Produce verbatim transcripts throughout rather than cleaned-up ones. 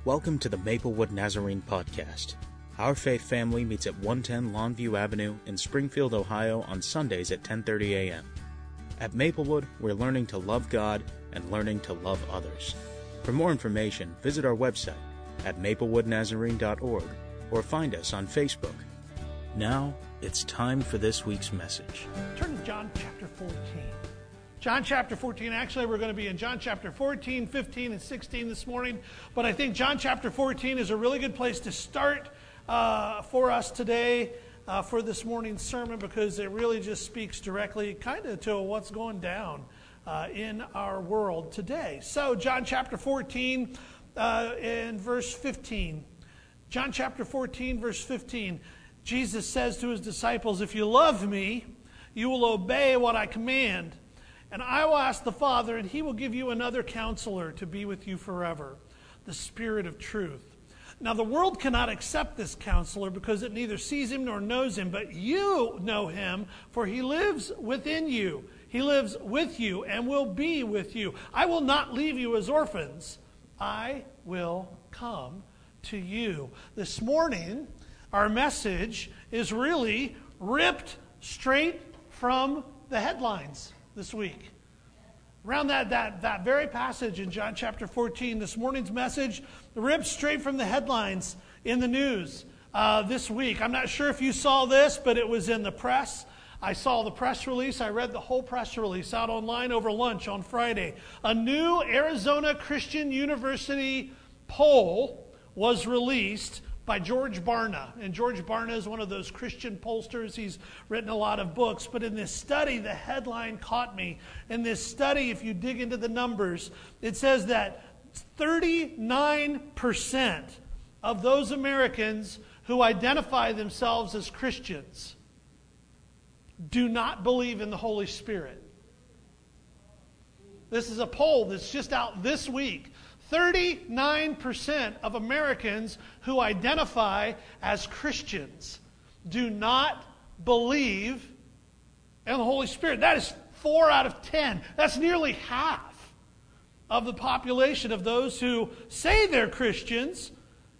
Welcome to the Maplewood Nazarene Podcast. Our faith family meets at one ten Longview Avenue in Springfield, Ohio on Sundays at ten thirty a.m. At Maplewood, we're learning to love God and learning to love others. For more information, visit our website at maplewood nazarene dot org or find us on Facebook. Now, it's time for this week's message. Turn to John chapter fourteen. John chapter fourteen. Actually, we're going to be in John chapter fourteen, fifteen, and sixteen this morning. But I think John chapter fourteen is a really good place to start uh, for us today uh, for this morning's sermon, because it really just speaks directly kind of to what's going down uh, in our world today. So John chapter fourteen uh, and verse fifteen. John chapter fourteen, verse fifteen. Jesus says to his disciples, "If you love me, you will obey what I command. And I will ask the Father, and he will give you another counselor to be with you forever, the Spirit of truth. Now the world cannot accept this counselor because it neither sees him nor knows him, but you know him, for he lives within you. He lives with you and will be with you. I will not leave you as orphans. I will come to you." This morning, our message is really ripped straight from the headlines this week. Around that, that, that very passage in John chapter fourteen, this morning's message ripped straight from the headlines in the news uh, this week. I'm not sure if you saw this, but it was in the press. I saw the press release. I read the whole press release out online over lunch on Friday. A new Arizona Christian University poll was released by George Barna. And George Barna is one of those Christian pollsters. He's written a lot of books. But in this study, the headline caught me. In this study, if you dig into the numbers, it says that thirty-nine percent of those Americans who identify themselves as Christians do not believe in the Holy Spirit. This is a poll that's just out this week. thirty-nine percent of Americans who identify as Christians do not believe in the Holy Spirit. That is four out of ten. That's nearly half of the population of those who say they're Christians,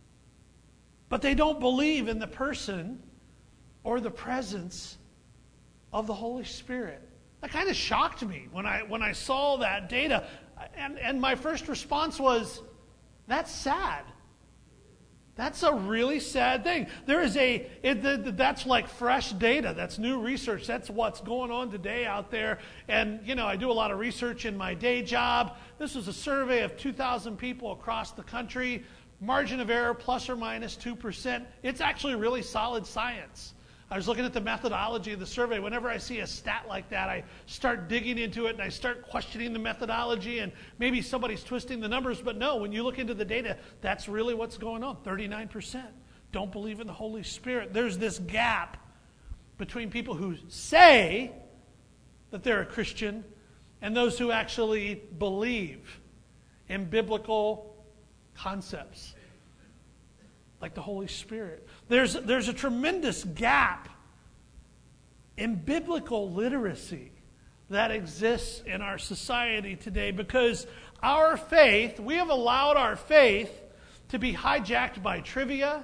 but they don't believe in the person or the presence of the Holy Spirit. That kind of shocked me when I when I saw that data. And, and my first response was, that's sad. That's a really sad thing. There is a, it, that's like fresh data. That's new research. That's what's going on today out there. And, you know, I do a lot of research in my day job. This was a survey of two thousand people across the country. Margin of error, plus or minus two percent. It's actually really solid science. I was looking at the methodology of the survey. Whenever I see a stat like that, I start digging into it and I start questioning the methodology, and maybe somebody's twisting the numbers. But no, when you look into the data, that's really what's going on. thirty-nine percent don't believe in the Holy Spirit. There's this gap between people who say that they're a Christian and those who actually believe in biblical concepts like the Holy Spirit. There's, there's a tremendous gap in biblical literacy that exists in our society today, because our faith, we have allowed our faith to be hijacked by trivia,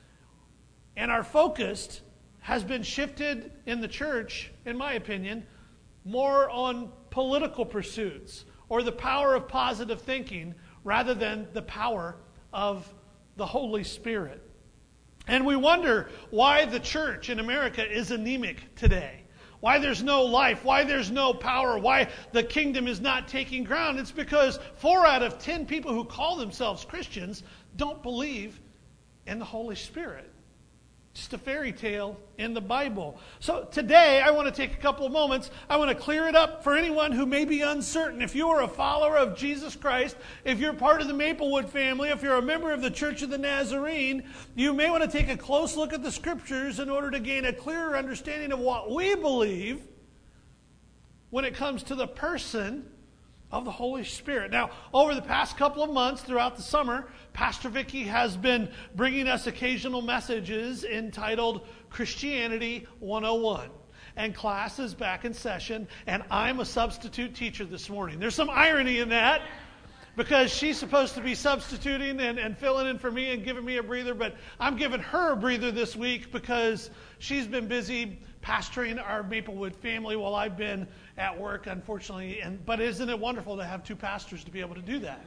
and our focus has been shifted in the church, in my opinion, more on political pursuits or the power of positive thinking rather than the power of the Holy Spirit. And we wonder why the church in America is anemic today. Why there's no life, why there's no power, why the kingdom is not taking ground. It's because four out of ten people who call themselves Christians don't believe in the Holy Spirit. Just a fairy tale in the Bible. So today I want to take a couple of moments. I want to clear it up for anyone who may be uncertain. If you are a follower of Jesus Christ, if you're part of the Maplewood family, if you're a member of the Church of the Nazarene, you may want to take a close look at the Scriptures in order to gain a clearer understanding of what we believe when it comes to the person of the Holy Spirit. Now, over the past couple of months throughout the summer, Pastor Vicki has been bringing us occasional messages entitled Christianity one oh one. And class is back in session, and I'm a substitute teacher this morning. There's some irony in that. because she's supposed to be substituting and, and filling in for me and giving me a breather, but I'm giving her a breather this week because she's been busy pastoring our Maplewood family while I've been at work, unfortunately. And but isn't it wonderful to have two pastors to be able to do that?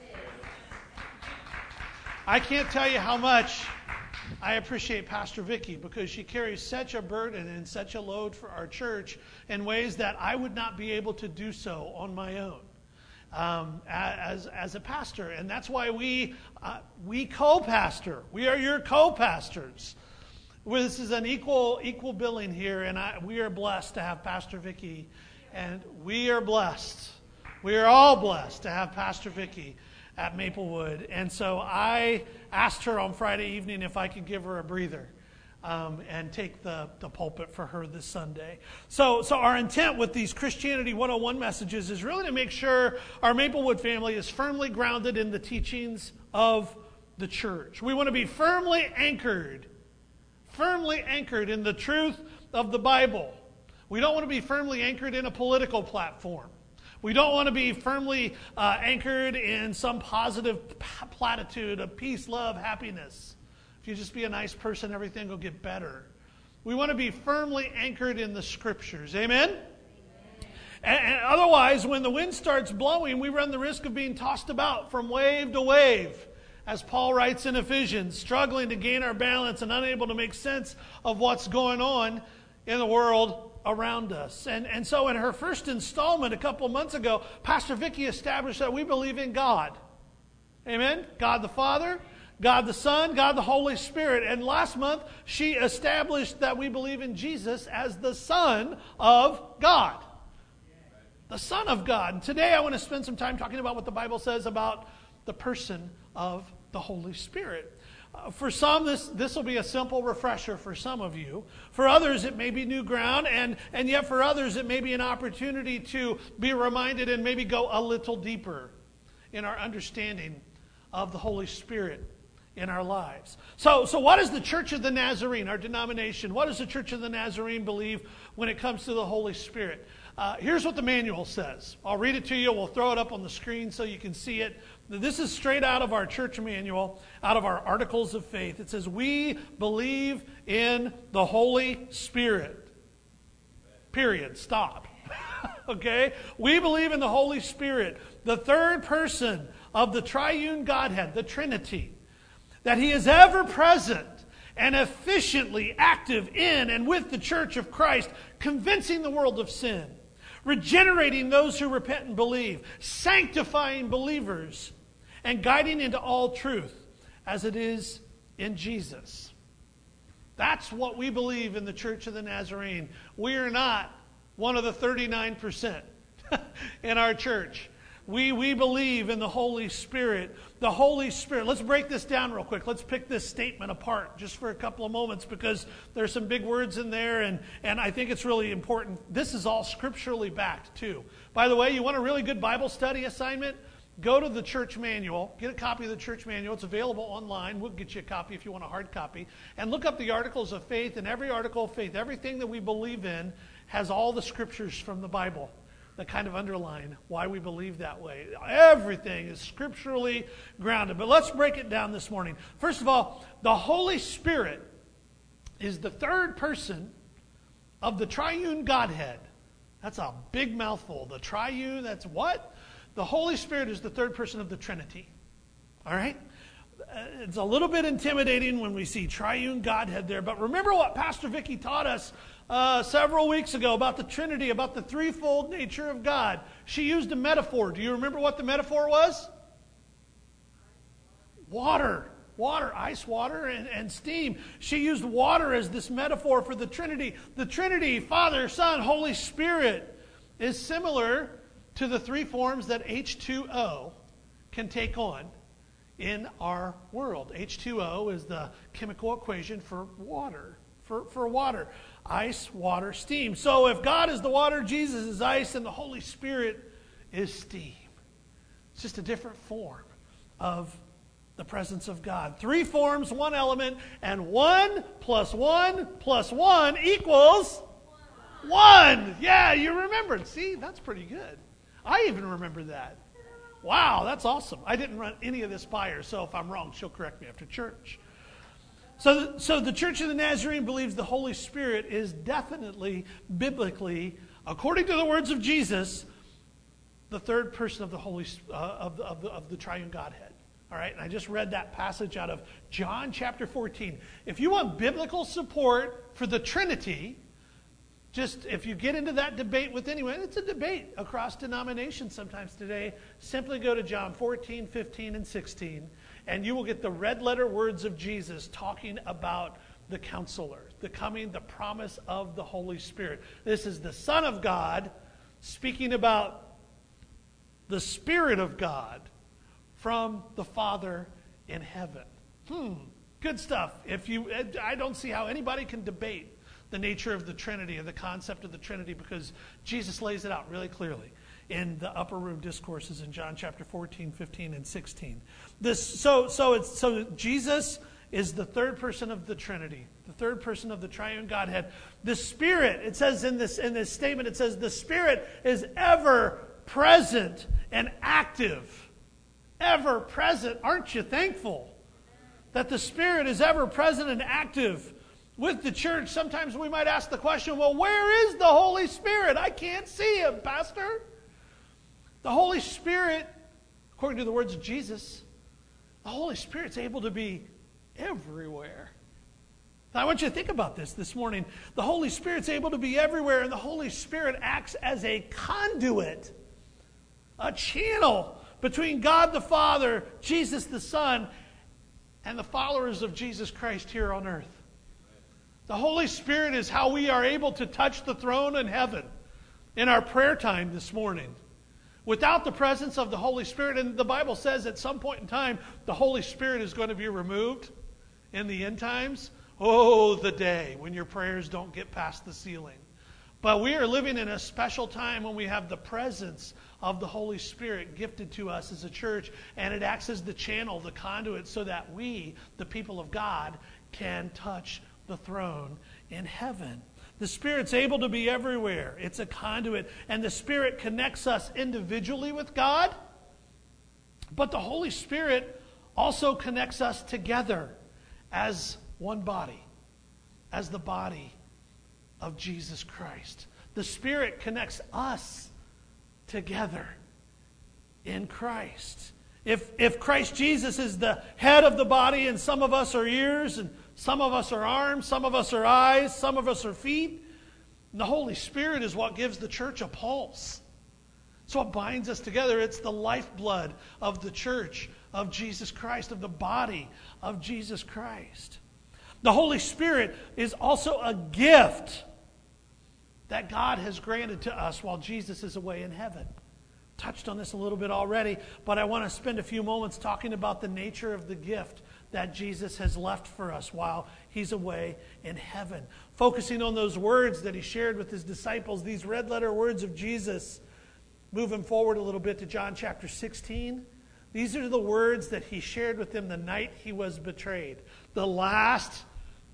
I can't tell you how much I appreciate Pastor Vicki, because she carries such a burden and such a load for our church in ways that I would not be able to do so on my own um, as as a pastor. And that's why we uh, we co-pastor. We are your co-pastors. Well, this is an equal equal billing here, and I, we are blessed to have Pastor Vicki, and we are blessed. We are all blessed to have Pastor Vicki at Maplewood. And so I asked her on Friday evening if I could give her a breather um, and take the, the pulpit for her this Sunday. So, so our intent with these Christianity one oh one messages is really to make sure our Maplewood family is firmly grounded in the teachings of the church. We want to be firmly anchored, firmly anchored in the truth of the Bible. We don't want to be firmly anchored in a political platform. We don't want to be firmly uh, anchored in some positive platitude of peace, love, happiness. If you just be a nice person, everything will get better. We want to be firmly anchored in the Scriptures. Amen? Amen. And, and otherwise, when the wind starts blowing, we run the risk of being tossed about from wave to wave. As Paul writes in Ephesians, struggling to gain our balance and unable to make sense of what's going on in the world around us. And, and so in her first installment a couple of months ago, Pastor Vicki established that we believe in God. Amen? God the Father, God the Son, God the Holy Spirit. And last month, she established that we believe in Jesus as the Son of God. The Son of God. And today I want to spend some time talking about what the Bible says about the person of the Holy Spirit. Uh, for some, this this will be a simple refresher for some of you. For others, it may be new ground, and, and yet for others, it may be an opportunity to be reminded and maybe go a little deeper in our understanding of the Holy Spirit in our lives. So, so what is the Church of the Nazarene, our denomination? What does the Church of the Nazarene believe when it comes to the Holy Spirit? Uh, here's what the manual says. I'll read it to you. We'll throw it up on the screen so you can see it. This is straight out of our church manual, out of our Articles of Faith. It says, we believe in the Holy Spirit. Period. Stop. Okay? We believe in the Holy Spirit, the third person of the triune Godhead, the Trinity, that He is ever present and efficiently active in and with the Church of Christ, convincing the world of sin, regenerating those who repent and believe, sanctifying believers, and guiding into all truth as it is in Jesus. That's what we believe in the Church of the Nazarene. We are not one of the thirty-nine percent in our church. We, we believe in the Holy Spirit. The Holy Spirit. Let's break this down real quick. Let's pick this statement apart just for a couple of moments, because there's some big words in there, and, and I think it's really important. This is all scripturally backed, too. By the way, you want a really good Bible study assignment? Go to the church manual. Get a copy of the church manual. It's available online. We'll get you a copy if you want a hard copy. And look up the Articles of Faith, and every article of faith, everything that we believe in, has all the scriptures from the Bible that kind of underline why we believe that way. Everything is scripturally grounded. But let's break it down this morning. First of all, the Holy Spirit is the third person of the triune Godhead. That's a big mouthful. The triune, that's what? The Holy Spirit is the third person of the Trinity. All right? It's a little bit intimidating when we see triune Godhead there. But remember what Pastor Vicki taught us Uh, several weeks ago about the Trinity, about the threefold nature of God. She used a metaphor. Do you remember what the metaphor was? Water. Water, ice water, and, and steam. She used water as this metaphor for the Trinity. The Trinity, Father, Son, Holy Spirit, is similar to the three forms that H two O can take on in our world. H two O is the chemical equation for water. For, for water. Ice, water, steam. So if God is the water, Jesus is ice, and the Holy Spirit is steam. It's just a different form of the presence of God. Three forms, one element, and one plus one plus one equals one. Yeah, you remembered. See, that's pretty good. I even remember that. Wow, that's awesome. I didn't run any of this by her, so if I'm wrong, she'll correct me after church. So, so the Church of the Nazarene believes the Holy Spirit is definitely, biblically, according to the words of Jesus, the third person of the Holy uh, of, the, of, the, of the Triune Godhead. All right, and I just read that passage out of John chapter fourteen. If you want biblical support for the Trinity, just if you get into that debate with anyone, it's a debate across denominations sometimes today, simply go to John fourteen, fifteen, and sixteen, and you will get the red letter words of Jesus talking about the counselor, the coming, the promise of the Holy Spirit. This is the Son of God speaking about the Spirit of God from the Father in heaven. Hmm, good stuff. If you, I don't see how anybody can debate the nature of the Trinity or the concept of the Trinity, because Jesus lays it out really clearly in the upper room discourses in John chapter fourteen, fifteen, and sixteen. This, so, so, it's, so Jesus is the third person of the Trinity, the third person of the Triune Godhead. The Spirit, it says in this, in this statement, it says the Spirit is ever present and active. Ever present. Aren't you thankful that the Spirit is ever present and active with the church? Sometimes we might ask the question, well, where is the Holy Spirit? I can't see him, Pastor. The Holy Spirit, according to the words of Jesus, the Holy Spirit's able to be everywhere. Now, I want you to think about this this morning. The Holy Spirit's able to be everywhere, and the Holy Spirit acts as a conduit, a channel between God the Father, Jesus the Son, and the followers of Jesus Christ here on earth. The Holy Spirit is how we are able to touch the throne in heaven in our prayer time this morning. Without the presence of the Holy Spirit, and the Bible says at some point in time, the Holy Spirit is going to be removed in the end times. Oh, the day when your prayers don't get past the ceiling. But we are living in a special time when we have the presence of the Holy Spirit gifted to us as a church, and it acts as the channel, the conduit, so that we, the people of God, can touch the throne in heaven. The Spirit's able to be everywhere. It's a conduit, and the Spirit connects us individually with God, but the Holy Spirit also connects us together as one body, as the body of Jesus Christ. The Spirit connects us together in Christ. If, if Christ Jesus is the head of the body, and some of us are ears, and some of us are arms, some of us are eyes, some of us are feet, and the Holy Spirit is what gives the church a pulse. So it binds us together. It's the lifeblood of the church of Jesus Christ, of the body of Jesus Christ. The Holy Spirit is also a gift that God has granted to us while Jesus is away in heaven. Touched on this a little bit already, but I want to spend a few moments talking about the nature of the gift that Jesus has left for us while he's away in heaven. Focusing on those words that he shared with his disciples, these red letter words of Jesus. Moving forward a little bit to John chapter sixteen. These are the words that he shared with them the night he was betrayed. The last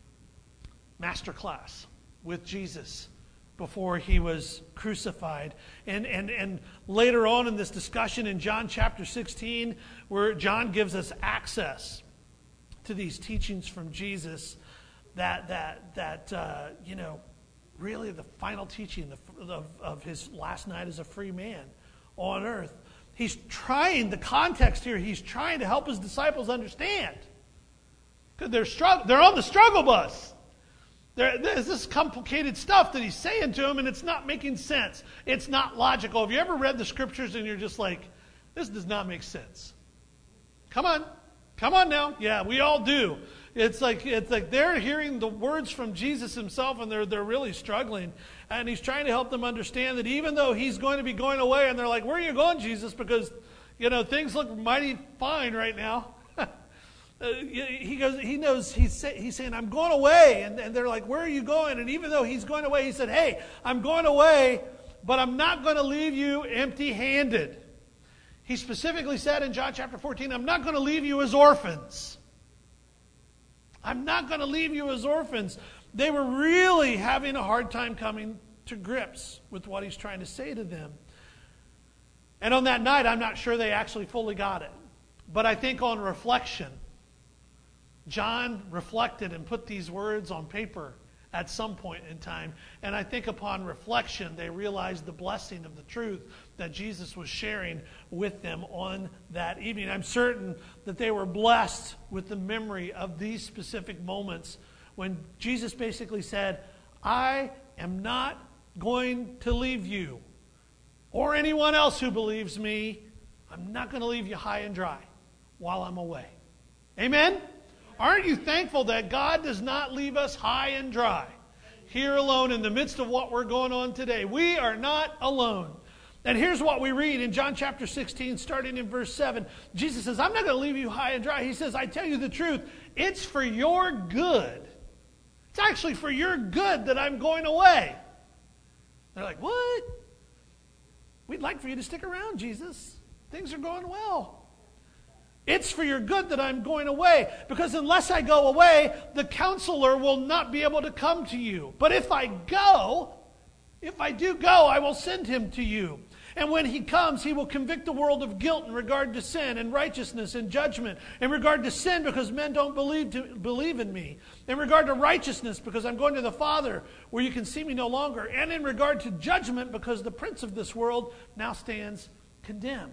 masterclass with Jesus before he was crucified. And, and, and later on in this discussion in John chapter sixteen, where John gives us access to these teachings from Jesus, that, that, that uh, you know, really the final teaching of, of his last night as a free man on earth. He's trying, the context here, he's trying to help his disciples understand. Because they're, strugg- they're on the struggle bus. There, there's this complicated stuff that he's saying to them, and it's not making sense. It's not logical. Have you ever read the scriptures and you're just like, this does not make sense? Come on. Come on now. Yeah, we all do. It's like it's like they're hearing the words from Jesus himself, and they're they're really struggling. And he's trying to help them understand that even though he's going to be going away, and they're like, where are you going, Jesus? Because, you know, things look mighty fine right now. Uh, he goes. He knows. He's, say, he's saying, "I'm going away," and, and they're like, "Where are you going?" And even though he's going away, he said, "Hey, I'm going away, but I'm not going to leave you empty-handed." He specifically said in John chapter fourteen, "I'm not going to leave you as orphans." I'm not going to leave you as orphans. They were really having a hard time coming to grips with what he's trying to say to them. And on that night, I'm not sure they actually fully got it. But I think on reflection, John reflected and put these words on paper at some point in time. And I think upon reflection, they realized the blessing of the truth that Jesus was sharing with them on that evening. I'm certain that they were blessed with the memory of these specific moments when Jesus basically said, I am not going to leave you or anyone else who believes me. I'm not going to leave you high and dry while I'm away. Amen? Aren't you thankful that God does not leave us high and dry here alone in the midst of what we're going on today? We are not alone. And here's what we read in John chapter sixteen, starting in verse seven. Jesus says, I'm not going to leave you high and dry. He says, I tell you the truth. It's for your good. It's actually for your good that I'm going away. They're like, what? We'd like for you to stick around, Jesus. Things are going well. It's for your good that I'm going away, because unless I go away, the counselor will not be able to come to you. But if I go, if I do go, I will send him to you. And when he comes, he will convict the world of guilt in regard to sin and righteousness and judgment. In regard to sin, because men don't believe to believe in me. In regard to righteousness, because I'm going to the Father where you can see me no longer. And in regard to judgment, because the prince of this world now stands condemned.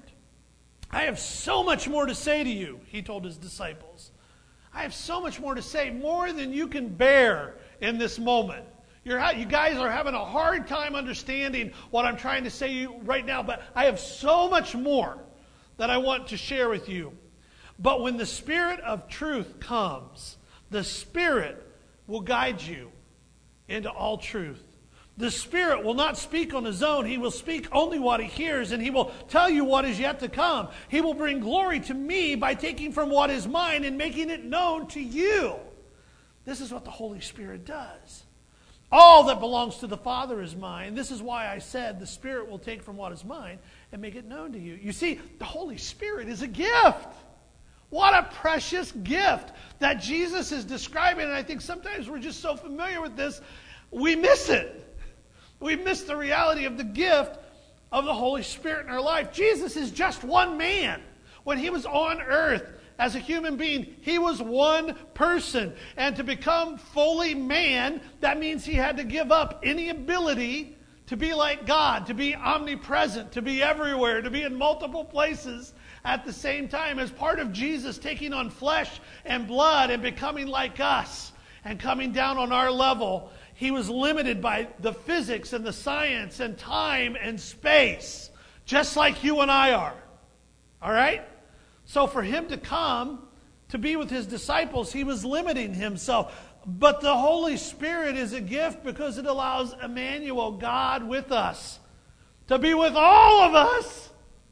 I have so much more to say to you, he told his disciples. I have so much more to say, more than you can bear in this moment. You're, you guys are having a hard time understanding what I'm trying to say to you right now, but I have so much more that I want to share with you. But when the Spirit of truth comes, the Spirit will guide you into all truth. The Spirit will not speak on his own. He will speak only what he hears, and he will tell you what is yet to come. He will bring glory to me by taking from what is mine and making it known to you. This is what the Holy Spirit does. All that belongs to the Father is mine. This is why I said the Spirit will take from what is mine and make it known to you. You see, the Holy Spirit is a gift. What a precious gift that Jesus is describing. And I think sometimes we're just so familiar with this, we miss it. We miss the reality of the gift of the Holy Spirit in our life. Jesus is just one man. When he was on earth as a human being, he was one person. And to become fully man, that means he had to give up any ability to be like God, to be omnipresent, to be everywhere, to be in multiple places at the same time. As part of Jesus taking on flesh and blood and becoming like us and coming down on our level, he was limited by the physics and the science and time and space, just like you and I are. All right? So for him to come to be with his disciples, he was limiting himself. But the Holy Spirit is a gift because it allows Emmanuel, God with us, to be with all of us.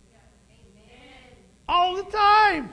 Amen. All the time.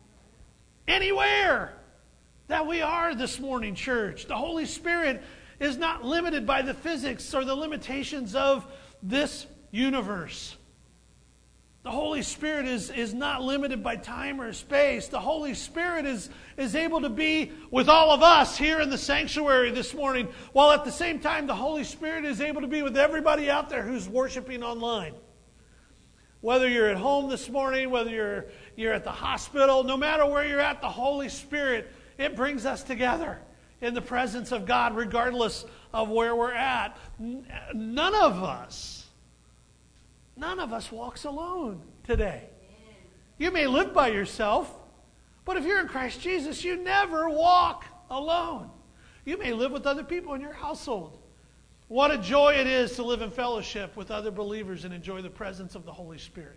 Anywhere that we are this morning, church. The Holy Spirit is not limited by the physics or the limitations of this universe. The Holy Spirit is, is not limited by time or space. The Holy Spirit is, is able to be with all of us here in the sanctuary this morning, while at the same time the Holy Spirit is able to be with everybody out there who's worshiping online. Whether you're at home this morning, whether you're, you're at the hospital, no matter where you're at, the Holy Spirit, it brings us together in the presence of God, regardless of where we're at. None of us, none of us walks alone today. You may live by yourself, but if you're in Christ Jesus, you never walk alone. You may live with other people in your household. What a joy it is to live in fellowship with other believers and enjoy the presence of the Holy Spirit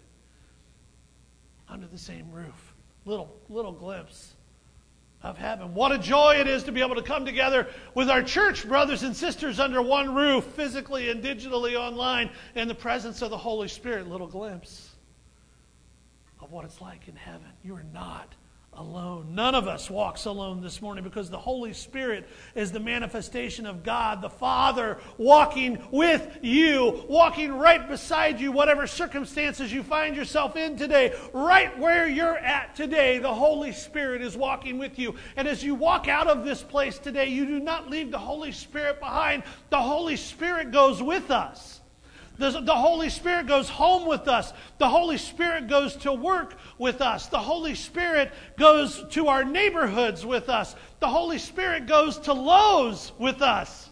under the same roof. Little, little glimpse of heaven. What a joy it is to be able to come together with our church brothers and sisters under one roof, physically and digitally online, in the presence of the Holy Spirit. Little glimpse of what it's like in heaven. You are not alone. None of us walks alone this morning, because the Holy Spirit is the manifestation of God the Father walking with you, walking right beside you, whatever circumstances you find yourself in today. Right where you're at today, the Holy Spirit is walking with you. And as you walk out of this place today, you do not leave the Holy Spirit behind. The Holy Spirit goes with us. The, the Holy Spirit goes home with us. The Holy Spirit goes to work with us. The Holy Spirit goes to our neighborhoods with us. The Holy Spirit goes to Lowe's with us.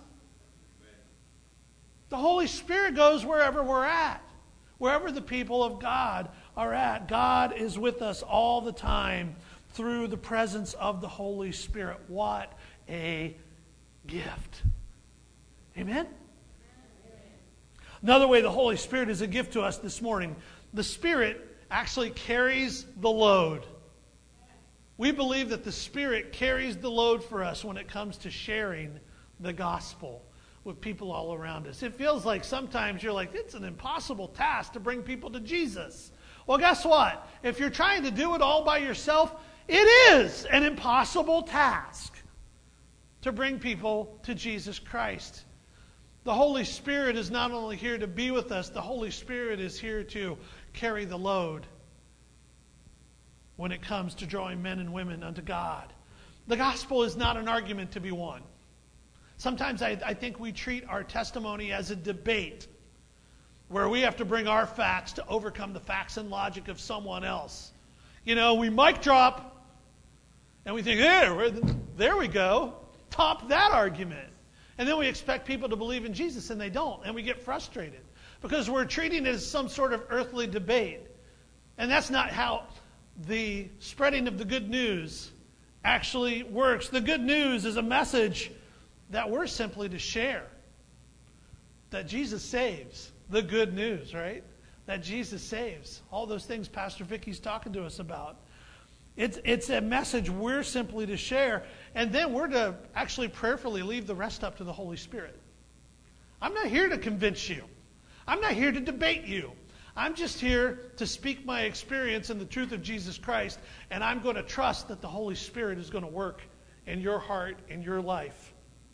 The Holy Spirit goes wherever we're at. Wherever the people of God are at. God is with us all the time through the presence of the Holy Spirit. What a gift. Amen? Another way the Holy Spirit is a gift to us this morning, the Spirit actually carries the load. We believe that the Spirit carries the load for us when it comes to sharing the gospel with people all around us. It feels like sometimes you're like, it's an impossible task to bring people to Jesus. Well, guess what? If you're trying to do it all by yourself, it is an impossible task to bring people to Jesus Christ. The Holy Spirit is not only here to be with us, the Holy Spirit is here to carry the load when it comes to drawing men and women unto God. The gospel is not an argument to be won. Sometimes I, I think we treat our testimony as a debate where we have to bring our facts to overcome the facts and logic of someone else. You know, we mic drop and we think, there, there we go, top that argument. And then we expect people to believe in Jesus, and they don't. And we get frustrated because we're treating it as some sort of earthly debate. And that's not how the spreading of the good news actually works. The good news is a message that we're simply to share. That Jesus saves. The good news, right? That Jesus saves. All those things Pastor Vicky's talking to us about. It's, it's a message we're simply to share, and then we're to actually prayerfully leave the rest up to the Holy Spirit. I'm not here to convince you. I'm not here to debate you. I'm just here to speak my experience in the truth of Jesus Christ, and I'm going to trust that the Holy Spirit is going to work in your heart, in your life,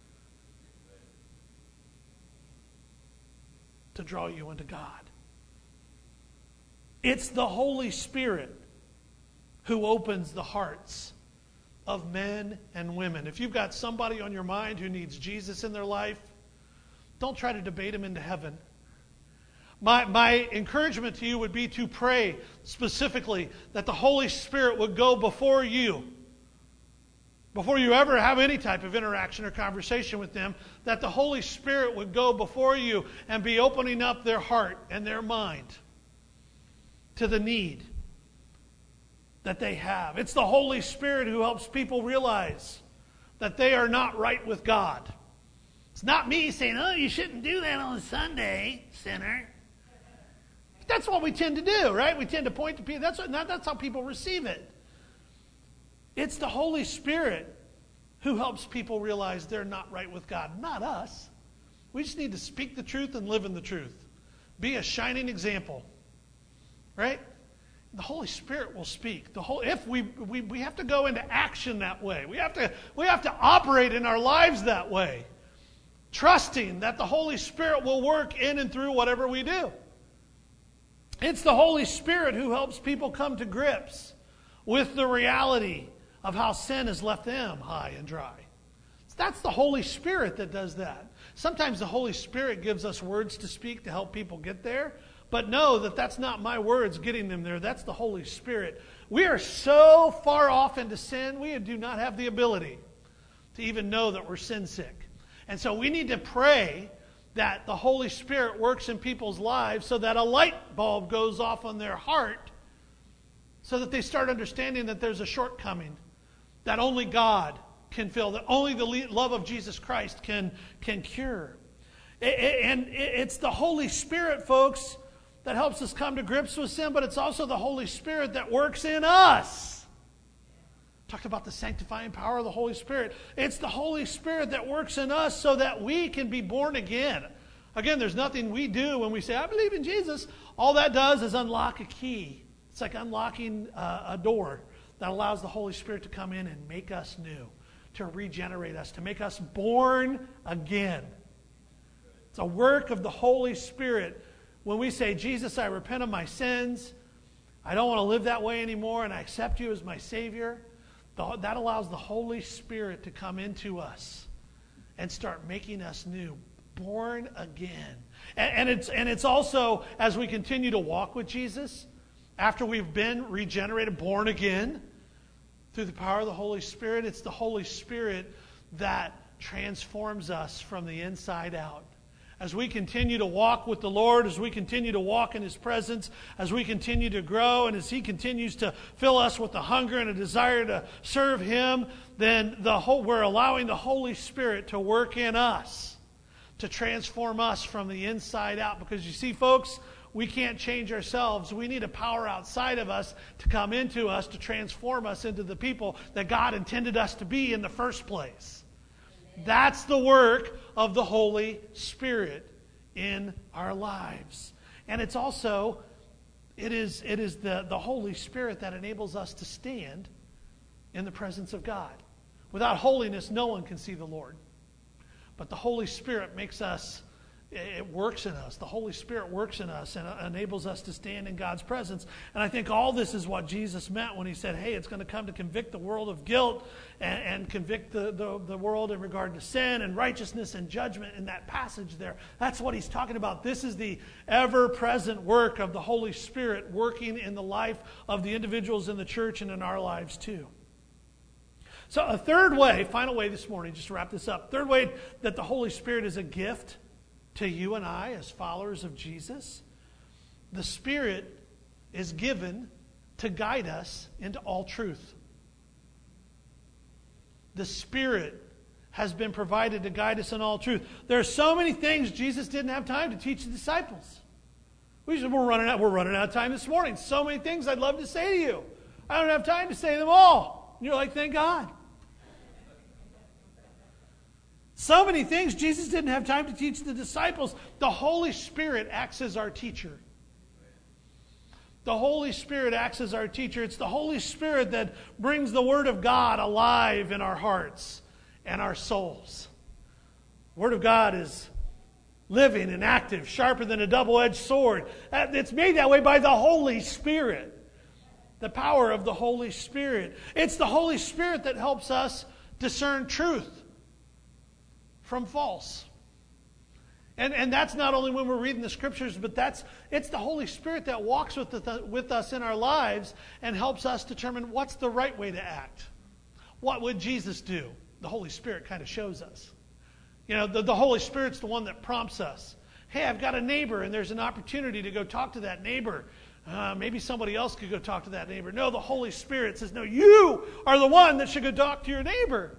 to draw you into God. It's the Holy Spirit who opens the hearts of men and women. If you've got somebody on your mind who needs Jesus in their life, don't try to debate him into heaven. My, my encouragement to you would be to pray specifically that the Holy Spirit would go before you, before you ever have any type of interaction or conversation with them, that the Holy Spirit would go before you and be opening up their heart and their mind to the need that they have. It's the Holy Spirit who helps people realize that they are not right with God. It's not me saying, oh, you shouldn't do that on Sunday, sinner. That's what we tend to do, right? We tend to point to people. That's, what, not, that's how people receive it. It's the Holy Spirit who helps people realize they're not right with God, not us. We just need to speak the truth and live in the truth. Be a shining example, right? The Holy Spirit will speak. The whole, if we, we we have to go into action that way. We have to we have to operate in our lives that way, trusting that the Holy Spirit will work in and through whatever we do. It's the Holy Spirit who helps people come to grips with the reality of how sin has left them high and dry. That's the Holy Spirit that does that. Sometimes the Holy Spirit gives us words to speak to help people get there. But know that that's not my words getting them there. That's the Holy Spirit. We are so far off into sin, we do not have the ability to even know that we're sin sick. And so we need to pray that the Holy Spirit works in people's lives so that a light bulb goes off on their heart so that they start understanding that there's a shortcoming that only God can fill, that only the love of Jesus Christ can, can cure. And it's the Holy Spirit, folks, that helps us come to grips with sin, but it's also the Holy Spirit that works in us. Talked about the sanctifying power of the Holy Spirit. It's the Holy Spirit that works in us so that we can be born again. Again, there's nothing we do when we say, I believe in Jesus. All that does is unlock a key. It's like unlocking uh, a door that allows the Holy Spirit to come in and make us new, to regenerate us, to make us born again. It's a work of the Holy Spirit. When we say, Jesus, I repent of my sins, I don't want to live that way anymore, and I accept you as my Savior, that allows the Holy Spirit to come into us and start making us new, born again. And, and, it's, and it's also, as we continue to walk with Jesus, after we've been regenerated, born again, through the power of the Holy Spirit, it's the Holy Spirit that transforms us from the inside out. As we continue to walk with the Lord, as we continue to walk in His presence, as we continue to grow, and as He continues to fill us with a hunger and a desire to serve Him, then the whole, we're allowing the Holy Spirit to work in us, to transform us from the inside out. Because you see, folks, we can't change ourselves. We need a power outside of us to come into us, to transform us into the people that God intended us to be in the first place. That's the work of the Holy Spirit in our lives. And it's also, it is, it is the, the Holy Spirit that enables us to stand in the presence of God. Without holiness, no one can see the Lord. But the Holy Spirit makes us, it works in us. The Holy Spirit works in us and enables us to stand in God's presence. And I think all this is what Jesus meant when He said, hey, it's going to come to convict the world of guilt and, and convict the, the, the world in regard to sin and righteousness and judgment in that passage there. That's what He's talking about. This is the ever-present work of the Holy Spirit working in the life of the individuals in the church and in our lives too. So a third way, final way this morning, just to wrap this up, third way that the Holy Spirit is a gift to you and I as followers of Jesus, the Spirit is given to guide us into all truth. The Spirit has been provided to guide us in all truth. There are so many things Jesus didn't have time to teach the disciples. We said, we're running out, we're running out of time this morning. So many things I'd love to say to you. I don't have time to say them all. And you're like, thank God. So many things Jesus didn't have time to teach the disciples. The Holy Spirit acts as our teacher. The Holy Spirit acts as our teacher. It's the Holy Spirit that brings the Word of God alive in our hearts and our souls. The Word of God is living and active, sharper than a double-edged sword. It's made that way by the Holy Spirit. The power of the Holy Spirit. It's the Holy Spirit that helps us discern truth from false. And, and that's not only when we're reading the Scriptures, but that's it's the Holy Spirit that walks with, the, with us in our lives and helps us determine what's the right way to act. What would Jesus do? The Holy Spirit kind of shows us. You know, the, the Holy Spirit's the one that prompts us. Hey, I've got a neighbor and there's an opportunity to go talk to that neighbor. Uh, maybe somebody else could go talk to that neighbor. No, the Holy Spirit says, no, you are the one that should go talk to your neighbor.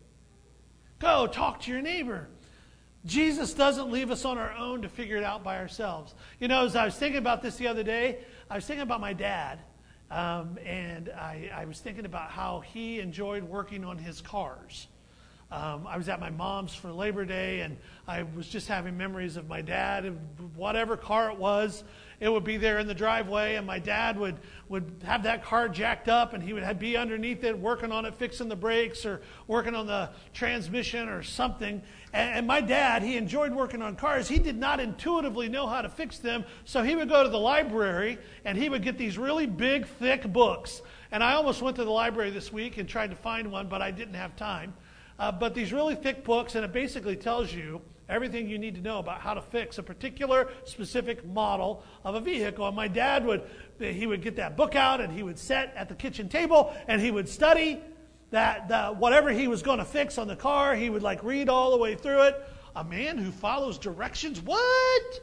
Go talk to your neighbor. Jesus doesn't leave us on our own to figure it out by ourselves. You know, as I was thinking about this the other day, I was thinking about my dad, um, and I, I was thinking about how he enjoyed working on his cars. Um, I was at my mom's for Labor Day, and I was just having memories of my dad, and whatever car it was, it would be there in the driveway, and my dad would, would have that car jacked up, and he would have, be underneath it, working on it, fixing the brakes, or working on the transmission or something. And, and my dad, he enjoyed working on cars. He did not intuitively know how to fix them, so he would go to the library, and he would get these really big, thick books. And I almost went to the library this week and tried to find one, but I didn't have time. Uh, but these really thick books, and it basically tells you everything you need to know about how to fix a particular specific model of a vehicle. And my dad would, he would get that book out and he would sit at the kitchen table and he would study that, that whatever he was going to fix on the car. He would like read all the way through it. A man who follows directions, what?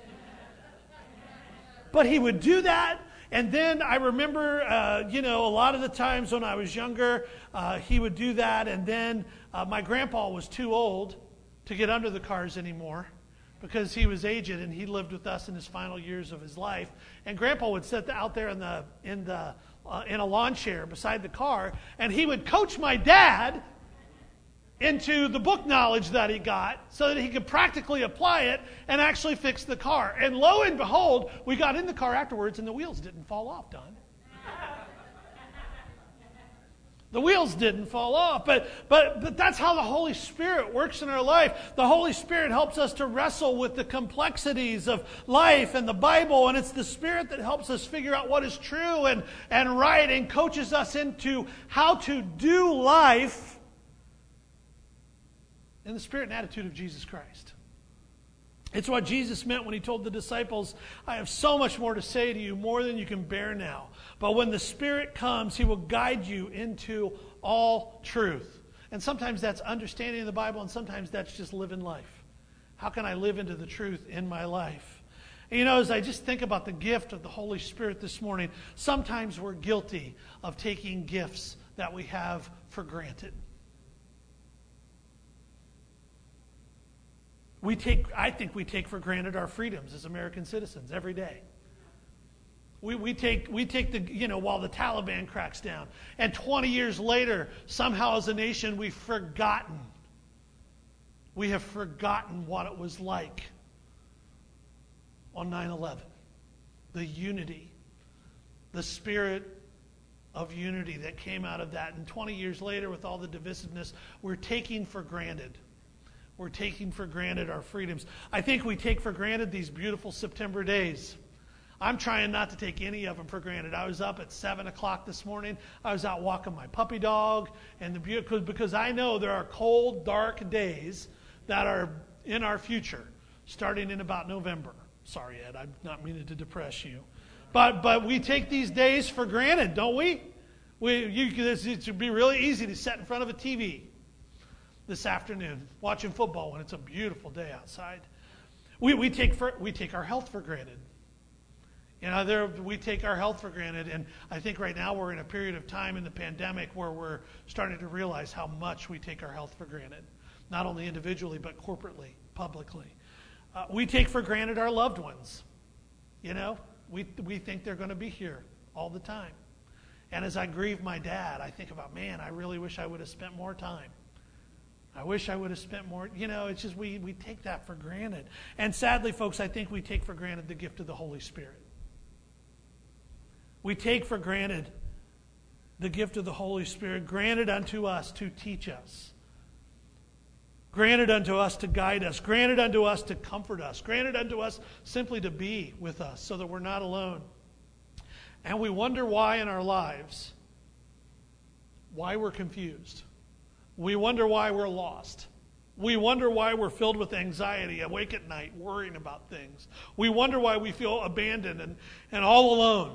But he would do that. And then I remember, uh, you know, a lot of the times when I was younger, uh, he would do that. And then uh, my grandpa was too old to get under the cars anymore because he was aged and he lived with us in his final years of his life. And Grandpa would sit out there in the in the uh, in a lawn chair beside the car, and he would coach my dad into the book knowledge that he got so that he could practically apply it and actually fix the car. And lo and behold, we got in the car afterwards and the wheels didn't fall off, Don. The wheels didn't fall off, but, but but that's how the Holy Spirit works in our life. The Holy Spirit helps us to wrestle with the complexities of life and the Bible, and it's the Spirit that helps us figure out what is true and, and right and coaches us into how to do life in the spirit and attitude of Jesus Christ. It's what Jesus meant when he told the disciples, I have so much more to say to you, more than you can bear now. But when the Spirit comes, he will guide you into all truth. And sometimes that's understanding the Bible, and sometimes that's just living life. How can I live into the truth in my life? And you know, as I just think about the gift of the Holy Spirit this morning, sometimes we're guilty of taking gifts that we have for granted. We take, I think we take for granted our freedoms as American citizens every day. We, we take, we take the, you know, while the Taliban cracks down. And twenty years later, somehow as a nation, we've forgotten. We have forgotten what it was like on nine eleven. The unity, the spirit of unity that came out of that. And twenty years later, with all the divisiveness, we're taking for granted. We're taking for granted our freedoms. I think we take for granted these beautiful September days. I'm trying not to take any of them for granted. I was up at seven o'clock this morning. I was out walking my puppy dog. and the because, because I know there are cold, dark days that are in our future, starting in about November. Sorry, Ed, I'm not meaning to depress you. But but we take these days for granted, don't we? We you, it would be really easy to sit in front of a T V this afternoon watching football when it's a beautiful day outside. We we take for, we take our health for granted. You know, there we take our health for granted, and I think right now we're in a period of time in the pandemic where we're starting to realize how much we take our health for granted, not only individually but corporately, publicly. Uh, we take for granted our loved ones. You know, we we think they're going to be here all the time. And as I grieve my dad, I think about, man, I really wish I would have spent more time. I wish I would have spent more. You know, it's just we, we take that for granted. And sadly, folks, I think we take for granted the gift of the Holy Spirit. We take for granted the gift of the Holy Spirit, granted unto us to teach us, granted unto us to guide us, granted unto us to comfort us, granted unto us simply to be with us so that we're not alone. And we wonder why in our lives, why we're confused. We wonder why we're lost. We wonder why we're filled with anxiety, awake at night, worrying about things. We wonder why we feel abandoned and, and all alone.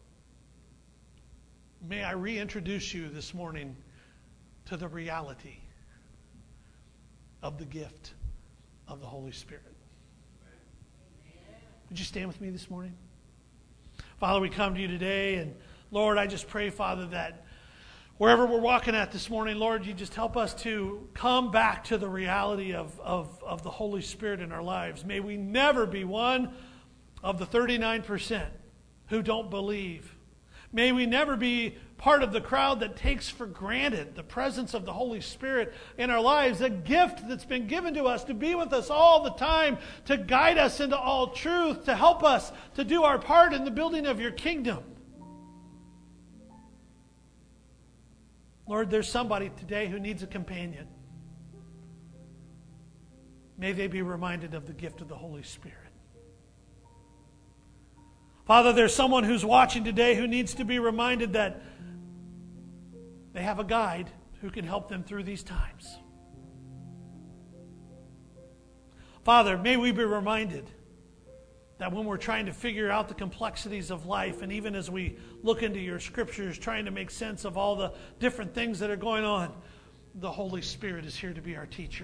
May I reintroduce you this morning to the reality of the gift of the Holy Spirit. Would you stand with me this morning? Father, we come to you today, and Lord, I just pray, Father, that wherever we're walking at this morning, Lord, you just help us to come back to the reality of, of, of the Holy Spirit in our lives. May we never be one of the thirty-nine percent who don't believe. May we never be part of the crowd that takes for granted the presence of the Holy Spirit in our lives, a gift that's been given to us to be with us all the time, to guide us into all truth, to help us to do our part in the building of your kingdom. Lord, there's somebody today who needs a companion. May they be reminded of the gift of the Holy Spirit. Father, there's someone who's watching today who needs to be reminded that they have a guide who can help them through these times. Father, may we be reminded that when we're trying to figure out the complexities of life, and even as we look into your scriptures, trying to make sense of all the different things that are going on, the Holy Spirit is here to be our teacher.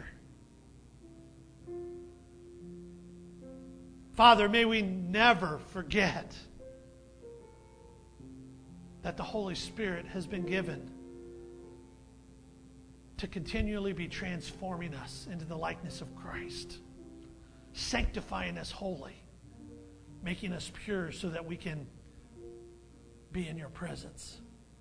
Father, may we never forget that the Holy Spirit has been given to continually be transforming us into the likeness of Christ, sanctifying us holy, making us pure so that we can be in your presence.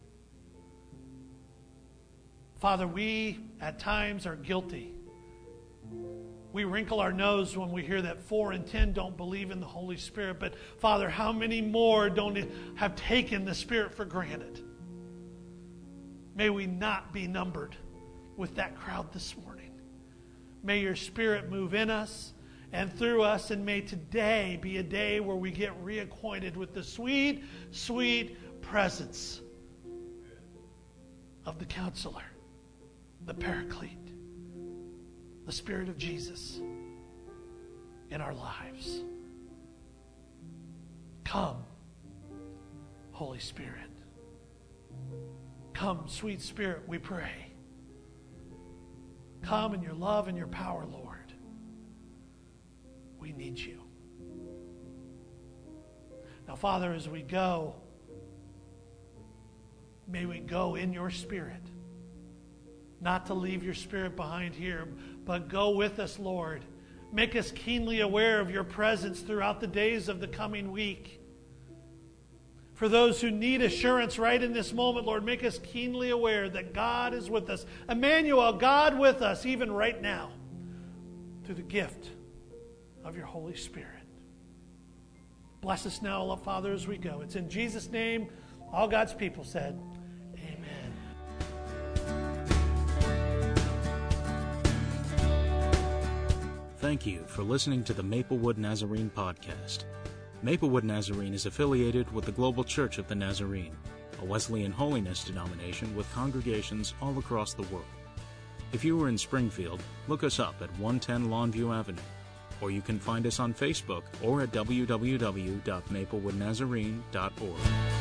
Father, we at times are guilty. We wrinkle our nose when we hear that four in ten don't believe in the Holy Spirit. But Father, how many more don't have taken the Spirit for granted? May we not be numbered with that crowd this morning. May your Spirit move in us and through us, and may today be a day where we get reacquainted with the sweet, sweet presence of the Counselor, the Paraclete, the Spirit of Jesus. in our lives. Come, Holy Spirit. Come, sweet Spirit, we pray. Come in your love and your power, Lord. We need you. Now, Father, as we go, may we go in your Spirit. Not to leave your Spirit behind here, but go with us, Lord. Make us keenly aware of your presence throughout the days of the coming week. For those who need assurance right in this moment, Lord, make us keenly aware that God is with us. Emmanuel, God with us, even right now, through the gift of your Holy Spirit. Bless us now, Father, as we go. It's in Jesus' name, all God's people said, amen. Thank you for listening to the Maplewood Nazarene podcast. Maplewood Nazarene is affiliated with the Global Church of the Nazarene, a Wesleyan holiness denomination with congregations all across the world. If you are in Springfield, look us up at one ten Longview Avenue, or you can find us on Facebook or at w w w dot maplewood nazarene dot org.